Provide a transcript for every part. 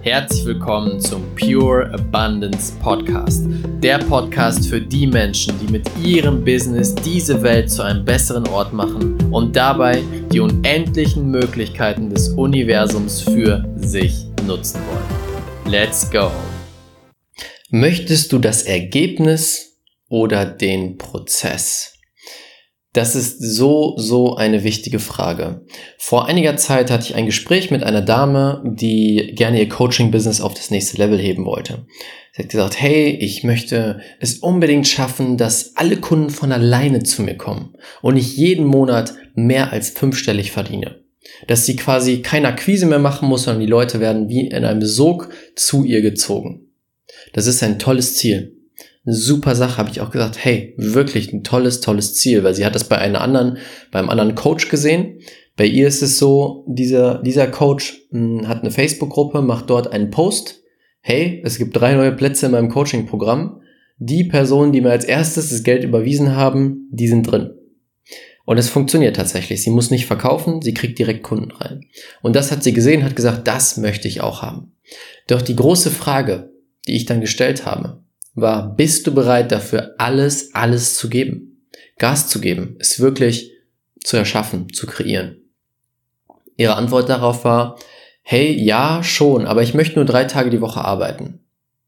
Herzlich willkommen zum Pure Abundance Podcast. Der Podcast für die Menschen, die mit ihrem Business diese Welt zu einem besseren Ort machen und dabei die unendlichen Möglichkeiten des Universums für sich nutzen wollen. Let's go! Möchtest du das Ergebnis oder den Prozess? Das ist so eine wichtige Frage. Vor einiger Zeit hatte ich ein Gespräch mit einer Dame, die gerne ihr Coaching-Business auf das nächste Level heben wollte. Sie hat gesagt, hey, ich möchte es unbedingt schaffen, dass alle Kunden von alleine zu mir kommen und ich jeden Monat mehr als 5-stellig verdiene. Dass sie quasi keine Akquise mehr machen muss, sondern die Leute werden wie in einem Sog zu ihr gezogen. Das ist ein tolles Ziel. Eine super Sache, habe ich auch gesagt, hey, wirklich ein tolles Ziel, weil sie hat das beim anderen Coach gesehen. Bei ihr ist es so, dieser Coach hat eine Facebook-Gruppe, macht dort einen Post. Hey, es gibt 3 neue Plätze in meinem Coaching-Programm. Die Personen, die mir als erstes das Geld überwiesen haben, die sind drin. Und es funktioniert tatsächlich. Sie muss nicht verkaufen, sie kriegt direkt Kunden rein. Und das hat sie gesehen, hat gesagt, das möchte ich auch haben. Doch die große Frage, die ich dann gestellt habe, war, bist du bereit dafür, alles zu geben? Gas zu geben, es wirklich zu erschaffen, zu kreieren. Ihre Antwort darauf war, hey, ja, schon, aber ich möchte nur 3 Tage die Woche arbeiten.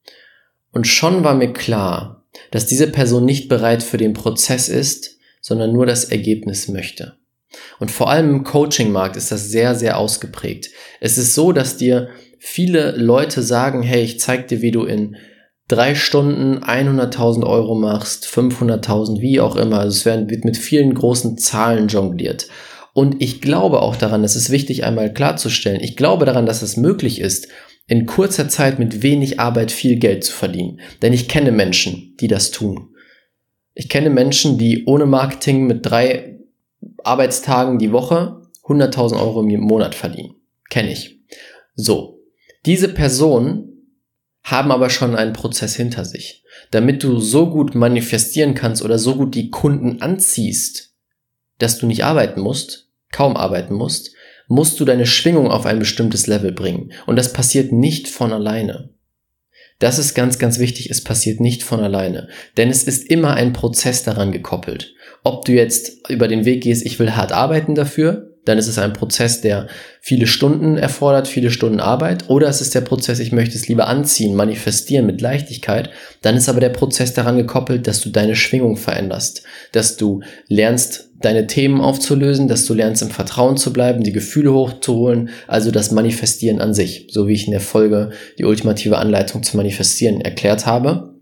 Und schon war mir klar, dass diese Person nicht bereit für den Prozess ist, sondern nur das Ergebnis möchte. Und vor allem im Coaching-Markt ist das sehr ausgeprägt. Es ist so, dass dir viele Leute sagen, hey, ich zeig dir, wie du in 3 Stunden 100.000 Euro machst, 500.000, wie auch immer. Also wird mit vielen großen Zahlen jongliert. Und ich glaube auch daran, das ist wichtig einmal klarzustellen, ich glaube daran, dass es möglich ist, in kurzer Zeit mit wenig Arbeit viel Geld zu verdienen. Denn ich kenne Menschen, die das tun. Ich kenne Menschen, die ohne Marketing mit 3 Arbeitstagen die Woche 100.000 Euro im Monat verdienen. Kenne ich. So, diese Personen haben aber schon einen Prozess hinter sich. Damit du so gut manifestieren kannst oder so gut die Kunden anziehst, dass du nicht arbeiten musst, kaum arbeiten musst, musst du deine Schwingung auf ein bestimmtes Level bringen. Und das passiert nicht von alleine. Das ist ganz wichtig, es passiert nicht von alleine. Denn es ist immer ein Prozess daran gekoppelt. Ob du jetzt über den Weg gehst, ich will hart arbeiten dafür, dann ist es ein Prozess, der viele Stunden erfordert, viele Stunden Arbeit. Oder es ist der Prozess, ich möchte es lieber anziehen, manifestieren mit Leichtigkeit. Dann ist aber der Prozess daran gekoppelt, dass du deine Schwingung veränderst. Dass du lernst, deine Themen aufzulösen, dass du lernst, im Vertrauen zu bleiben, die Gefühle hochzuholen. Also das Manifestieren an sich. So wie ich in der Folge die ultimative Anleitung zum Manifestieren erklärt habe.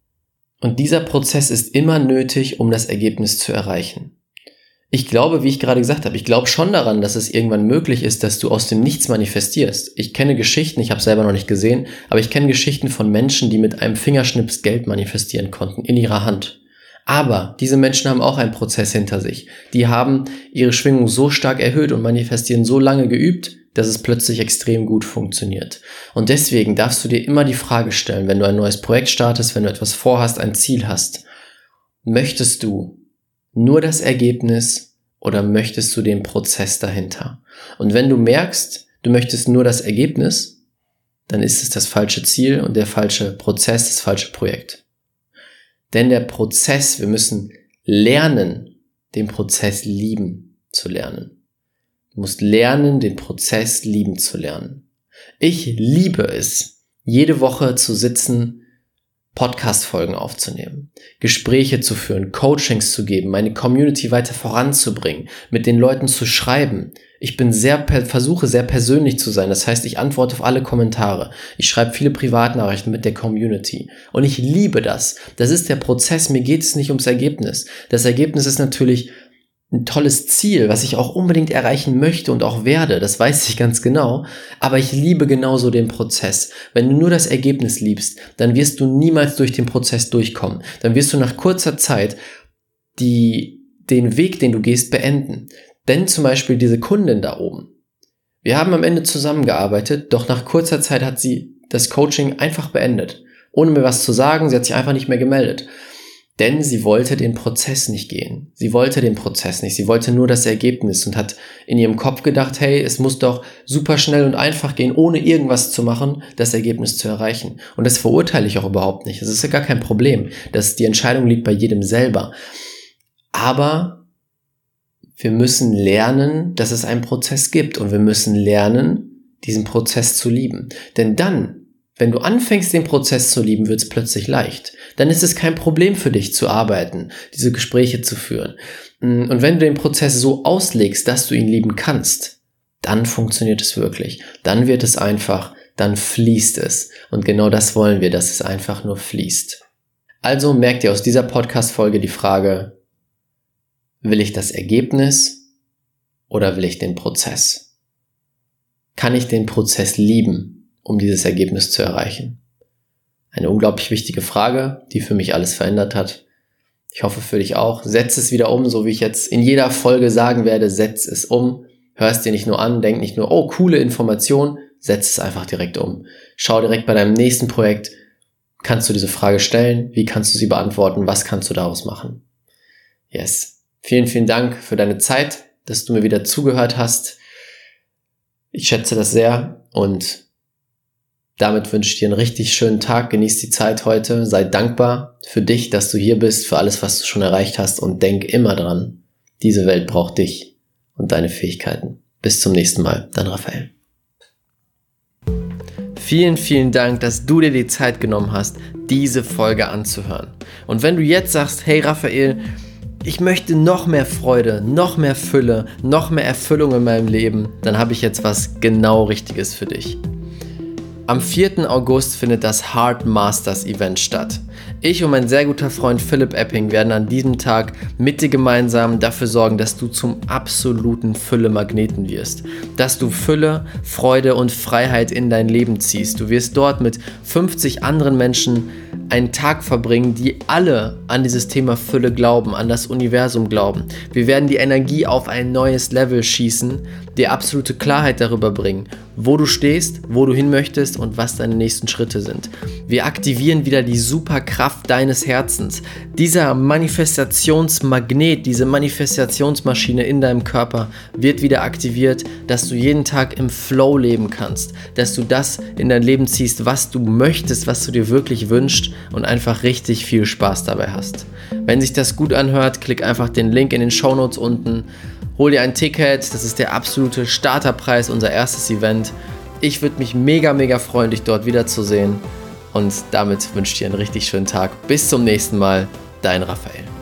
Und dieser Prozess ist immer nötig, um das Ergebnis zu erreichen. Ich glaube, wie ich gerade gesagt habe, ich glaube schon daran, dass es irgendwann möglich ist, dass du aus dem Nichts manifestierst. Ich kenne Geschichten, ich habe es selber noch nicht gesehen, aber ich kenne Geschichten von Menschen, die mit einem Fingerschnips Geld manifestieren konnten, in ihrer Hand. Aber diese Menschen haben auch einen Prozess hinter sich. Die haben ihre Schwingung so stark erhöht und manifestieren so lange geübt, dass es plötzlich extrem gut funktioniert. Und deswegen darfst du dir immer die Frage stellen, wenn du ein neues Projekt startest, wenn du etwas vorhast, ein Ziel hast, möchtest du nur das Ergebnis oder möchtest du den Prozess dahinter? Und wenn du merkst, du möchtest nur das Ergebnis, dann ist es das falsche Ziel und der falsche Prozess, das falsche Projekt. Denn der Prozess, wir müssen lernen, den Prozess lieben zu lernen. Du musst lernen, den Prozess lieben zu lernen. Ich liebe es, jede Woche zu sitzen, Podcast-Folgen aufzunehmen, Gespräche zu führen, Coachings zu geben, meine Community weiter voranzubringen, mit den Leuten zu schreiben. Ich bin versuche sehr persönlich zu sein. Das heißt, ich antworte auf alle Kommentare. Ich schreibe viele Privatnachrichten mit der Community. Und ich liebe das. Das ist der Prozess. Mir geht es nicht ums Ergebnis. Das Ergebnis ist natürlich ein tolles Ziel, was ich auch unbedingt erreichen möchte und auch werde, das weiß ich ganz genau, aber ich liebe genauso den Prozess. Wenn du nur das Ergebnis liebst, dann wirst du niemals durch den Prozess durchkommen. Dann wirst du nach kurzer Zeit den Weg, den du gehst, beenden. Denn zum Beispiel diese Kundin da oben. Wir haben am Ende zusammengearbeitet, doch nach kurzer Zeit hat sie das Coaching einfach beendet. Ohne mir was zu sagen, sie hat sich einfach nicht mehr gemeldet. Denn sie wollte den Prozess nicht gehen. Sie wollte den Prozess nicht. Sie wollte nur das Ergebnis und hat in ihrem Kopf gedacht, hey, es muss doch super schnell und einfach gehen, ohne irgendwas zu machen, das Ergebnis zu erreichen. Und das verurteile ich auch überhaupt nicht. Das ist ja gar kein Problem. Die Entscheidung liegt bei jedem selber. Aber wir müssen lernen, dass es einen Prozess gibt. Und wir müssen lernen, diesen Prozess zu lieben. Denn dann, wenn du anfängst, den Prozess zu lieben, wird es plötzlich leicht. Dann ist es kein Problem für dich zu arbeiten, diese Gespräche zu führen. Und wenn du den Prozess so auslegst, dass du ihn lieben kannst, dann funktioniert es wirklich. Dann wird es einfach, dann fließt es. Und genau das wollen wir, dass es einfach nur fließt. Also merkt ihr aus dieser Podcast-Folge die Frage, will ich das Ergebnis oder will ich den Prozess? Kann ich den Prozess lieben, um dieses Ergebnis zu erreichen? Eine unglaublich wichtige Frage, die für mich alles verändert hat. Ich hoffe für dich auch. Setz es wieder um, so wie ich jetzt in jeder Folge sagen werde, setz es um. Hör es dir nicht nur an, denk nicht nur, oh, coole Information, setz es einfach direkt um. Schau direkt bei deinem nächsten Projekt, kannst du diese Frage stellen, wie kannst du sie beantworten, was kannst du daraus machen? Yes. Vielen, vielen Dank für deine Zeit, dass du mir wieder zugehört hast. Ich schätze das sehr und damit wünsche ich dir einen richtig schönen Tag, genieß die Zeit heute, sei dankbar für dich, dass du hier bist, für alles, was du schon erreicht hast und denk immer dran, diese Welt braucht dich und deine Fähigkeiten. Bis zum nächsten Mal, dein Raphael. Vielen, vielen Dank, dass du dir die Zeit genommen hast, diese Folge anzuhören. Und wenn du jetzt sagst, hey Raphael, ich möchte noch mehr Freude, noch mehr Fülle, noch mehr Erfüllung in meinem Leben, dann habe ich jetzt was genau Richtiges für dich. Am 4. August findet das Heart Masters Event statt. Ich und mein sehr guter Freund Philipp Epping werden an diesem Tag mit dir gemeinsam dafür sorgen, dass du zum absoluten Fülle-Magneten wirst. Dass du Fülle, Freude und Freiheit in dein Leben ziehst. Du wirst dort mit 50 anderen Menschen einen Tag verbringen, die alle an dieses Thema Fülle glauben, an das Universum glauben. Wir werden die Energie auf ein neues Level schießen, dir absolute Klarheit darüber bringen, wo du stehst, wo du hin möchtest und was deine nächsten Schritte sind. Wir aktivieren wieder die Superkraft deines Herzens. Dieser Manifestationsmagnet, diese Manifestationsmaschine in deinem Körper wird wieder aktiviert, dass du jeden Tag im Flow leben kannst, dass du das in dein Leben ziehst, was du möchtest, was du dir wirklich wünschst und einfach richtig viel Spaß dabei hast. Wenn sich das gut anhört, klick einfach den Link in den Shownotes unten. Hol dir ein Ticket, das ist der absolute Starterpreis, unser erstes Event. Ich würde mich mega, mega freuen, dich dort wiederzusehen. Und damit wünsche ich dir einen richtig schönen Tag. Bis zum nächsten Mal, dein Raphael.